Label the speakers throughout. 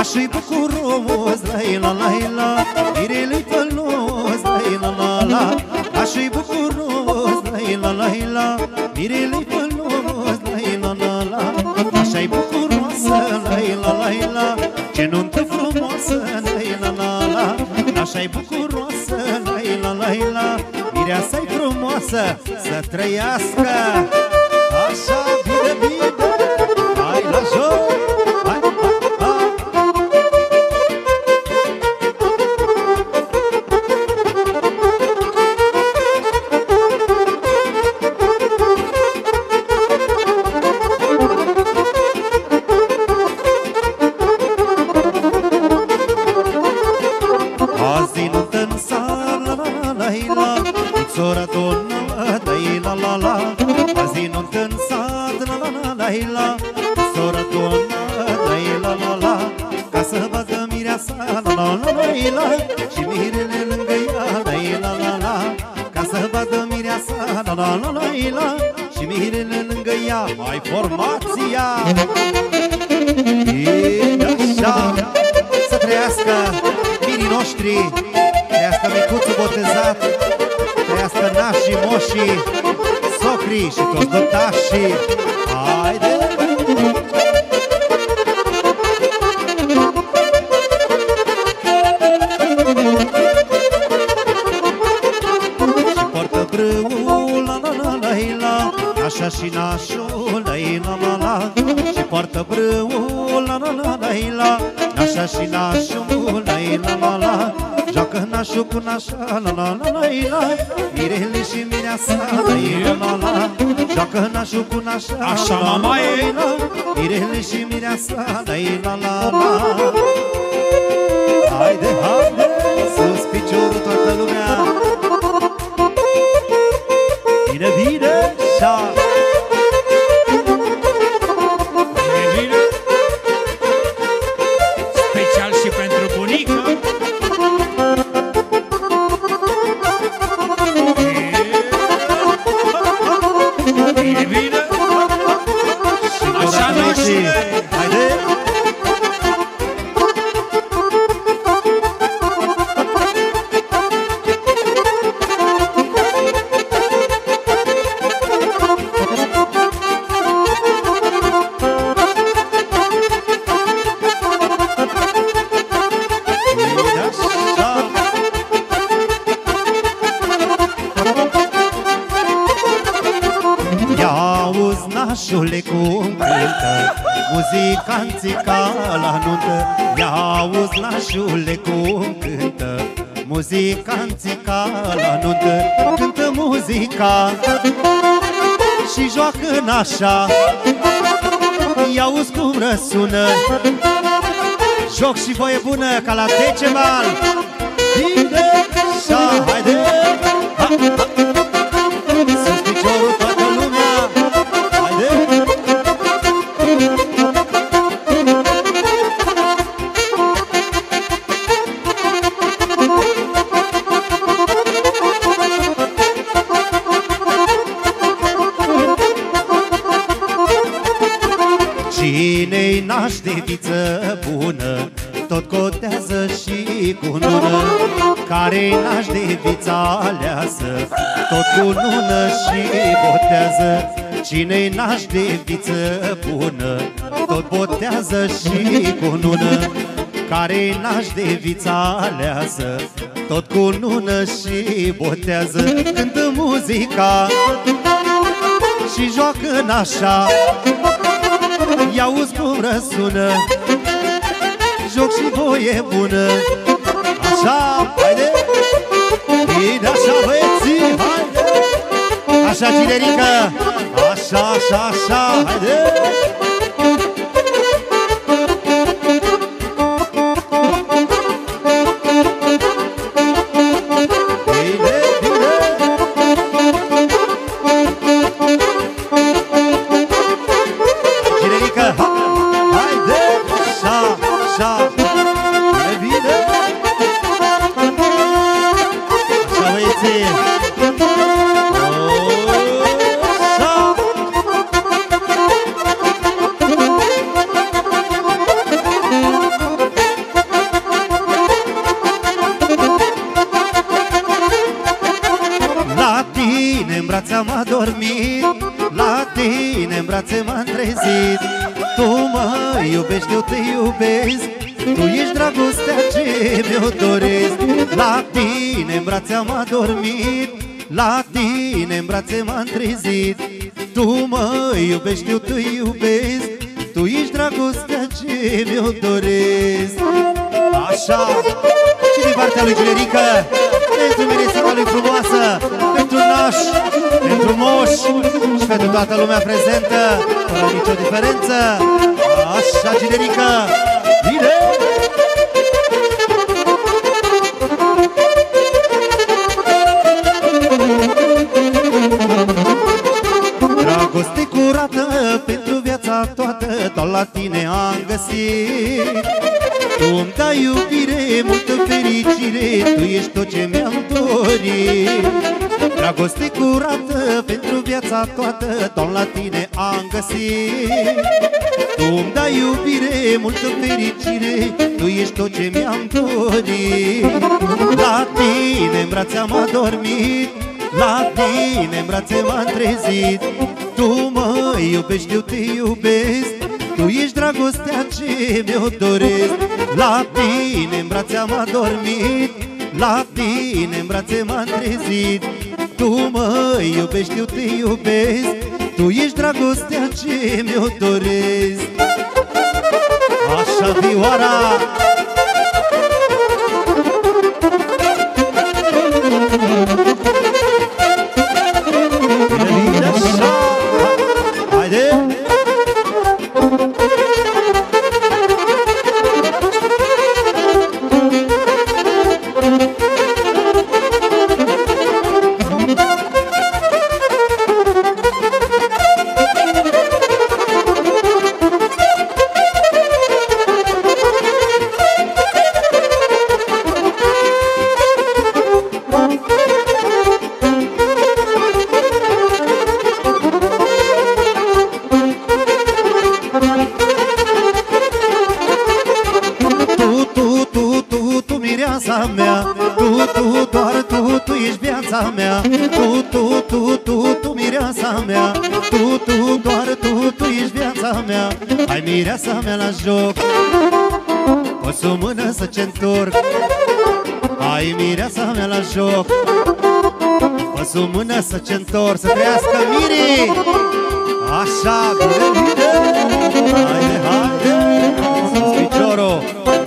Speaker 1: Nașul-i bucuros, la-i-la-la-i-la, mirele-i fălos, la-i-la-la-la. Nașul-i bucuros, la-i-la-la-i-la, mirele-i fălos, la-i-la-la-la. Așa-i bucuroasă, la-i-la-la-i-la, ce nuntă frumoasă, la-i-la-la-la. Așa-i bucuroasă, la-i-la-la-i-la, mireasa-i frumoasă, să trăiască. Așa, bine, bine, hai la joc. Și mirele lângă ea, la-i-la-la-la, ca să vadă mireasa, la-la-la-la-la, și mirele lângă ea, mai formația. E așa, să trăiască mirii noștri, trăiască micuțul botezat, trăiască nașii, moșii, socrii și toți dătașii. Haide! Așa și nașul, la-i-la-la-la, și poartă brâul, la-la-la-la-la, așa și nașul, la-i-la-la-la, joacă nașul cu nașa, la-la-la-la-la, mirele și mireasa, la-i-la-la-la, joacă nașul cu nașa, așa mama e, mirele și mireasa, la-i-la-la-la. Haide, haide, sus piciorul toată lumea. Bine, bine, așa.
Speaker 2: Special și pentru bunică. Bine, bine. Așa, nașule.
Speaker 1: Haide. Nașule cum cântă muzicanții ca la nuntă. Ia auzi, nașule cum cântă muzicanții ca la nuntă. Cântă muzica și joacă nașa. Ia auzi cum răsună, joc și voie bună ca la Decebal. Bine, așa, haide, ha, ha. Sus piciorul toată lumea. Cine-i naș de viță bună, tot cotează și cu nună. Care-i naș de viță aleasă, tot cu nună și botează. Cine-i naș de viță bună, tot botează și cu nună. Care-i naș de viță aleasă, tot cu nună și botează. Cântă muzica și joacă nașa. I-auzi cum răsună, joc și voie bună. Așa, haide, bine, așa băieții, haide. Așa, tinerică, așa, așa, așa, haide. brațe m-am trezit. Tu mă iubești, eu te iubesc, tu ești dragostea ce mi-o doresc. La tine în brațe am adormit, la tine în brațe m-am trezit. Tu mă iubești, eu te iubesc, tu ești dragostea ce mi-o doresc. Așa, și din partea lui Generică, pentru Mirețeva lui frumoasă, pentru naș, pentru moș și pentru toată lumea prezentă, fără nicio diferență. Așa, Generică, bine! Dragoste curată pentru viața toată, doar la tine am găsit. Tu îmi dai iubire, multă fericire, tu ești tot ce mi-am dorit. Dragoste curată pentru viața toată, doar la tine am găsit. Tu îmi dai iubire, multă fericire, tu ești tot ce mi-am dorit. La tine în brațe am adormit, la tine în brațe m-am trezit. Tu mă iubești, eu te iubesc, tu ești dragostea ce mi-o doresc. La tine în brațe am adormit, la tine în brațe m-am trezit. Tu mă iubești, eu te iubesc, tu ești dragostea ce mi-o doresc. Așa, vioara! Tu, mireasa mea, tu, doar tu ești viața mea. Hai mireasa mea la joc, poți o mână să ce-ntorc. Hai mireasa mea la joc, poți o mână să ce-ntorc. Să trăiască mirii! Așa, bine, bine! Haide, haide! Sus piciorul!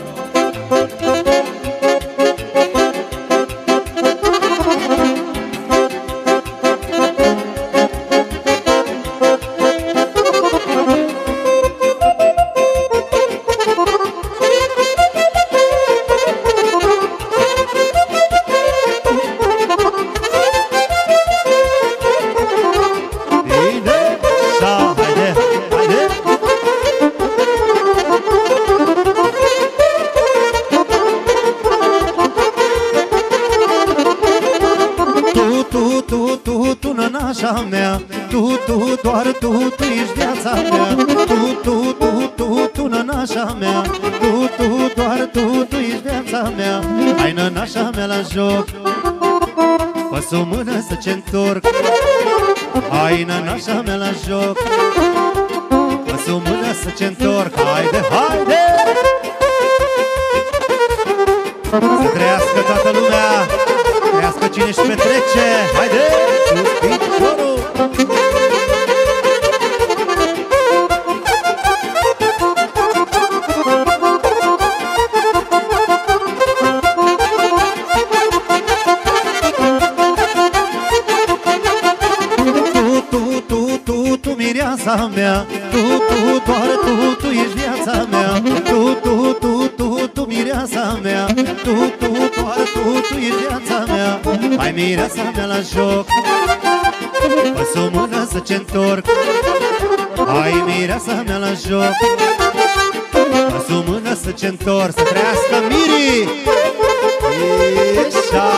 Speaker 1: Nănașa mea, doar tu ești viața mea. Tu, nănașa mea, doar tu ești viața mea. Hai nănașa mea la joc, păs o mână să ce-ntorc. Hai nănașa mea la joc, păs o mână să ce-ntorc. Haide, haide! Să trăiască toată lumea, trăiască cine-și petrece. Haide, sus piciorul! Tu, mireasa mea, doar tu ești viața mea. Tu, mireasa mea, doar tu ești viața mea. Hai mireasa mea la joc, păs o mână să ce-ntorc. Hai mireasa mea la joc, păs o mână să ce-ntorc. Să trăiască mirii! Așa!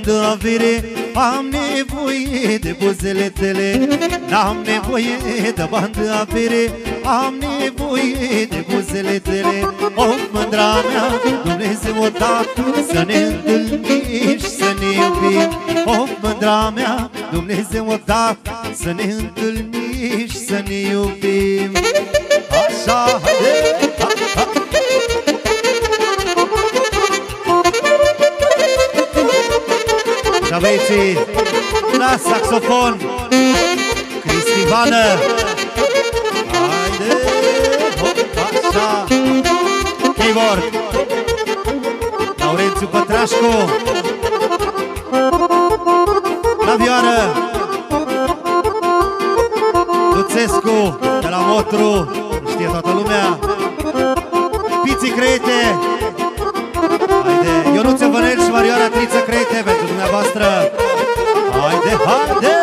Speaker 1: bani de avere, am nevoie de buzele tale. N-am nevoie de bani de avere, am nevoie de buzele tale. O, mândra mea, Dumnezeu o dat să ne întâlnim și să ne iubim. O, mândra mea, Dumnezeu o dat să ne întâlnim și să ne iubim. Așa, haide! Și aveți la saxofon Cristi Vană. Haide, hop, așa. Keyboard Laurențiu Pătrașcu. La vioară Duțescu de la Motru, știe toată lumea. Piții Crete. Haide, Ionuț Vănel și Marioara Triță Crete pentru dumneavoastră. Haide, haide!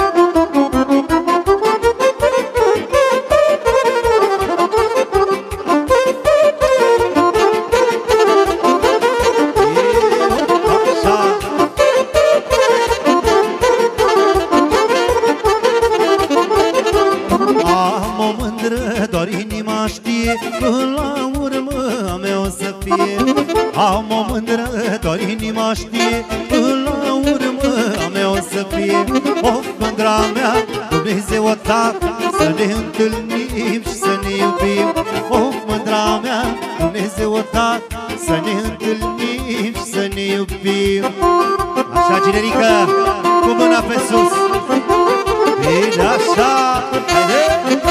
Speaker 1: Am o mândră, doar inima știe, până la urmă a mea o să fie. Am o mândră, doar inima știe, până la urmă a mea o să fie. O, mândra mea, Dumnezeu o dat să ne întâlnim și să ne iubim. O, mândra mea, Dumnezeu o dat să ne întâlnim și să ne iubim. Așa, generică, cu mâna pe sus. Bine, așa, haide!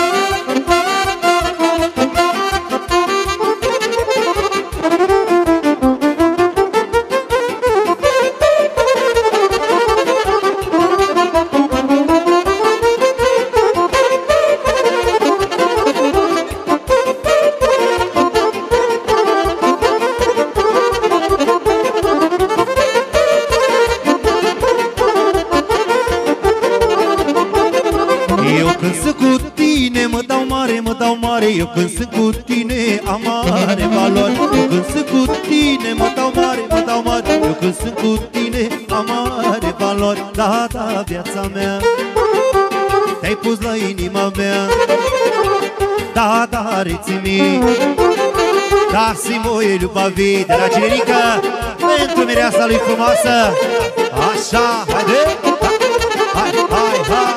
Speaker 1: Eu când sunt cu tine am mare valori. Eu când sunt cu tine mă dau mare, mă dau mare. Eu când sunt cu tine am mare valori. Da, da, viața mea, te-ai pus la inima mea. Da, da, rețimi. Da, si moje ljubavi. De la generică pentru mireasa lui frumoasă. Așa, haide, hai, hai, hai.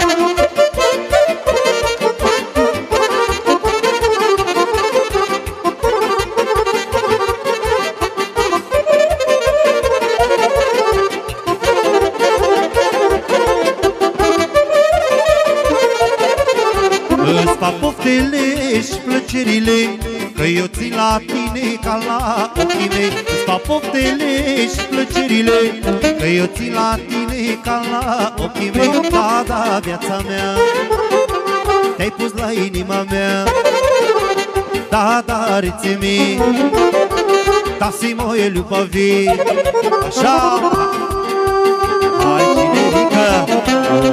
Speaker 1: Îți fac poftele și plăcerile, că eu țin la tine ca la ochii mei. Îți fac poftele și plăcerile, că eu țin la tine ca la ochii mei. Da, da, viața mea, te-ai pus la inima mea. Da, da, rețimi. Da, si moje ljubavi. Așa, hai, generică.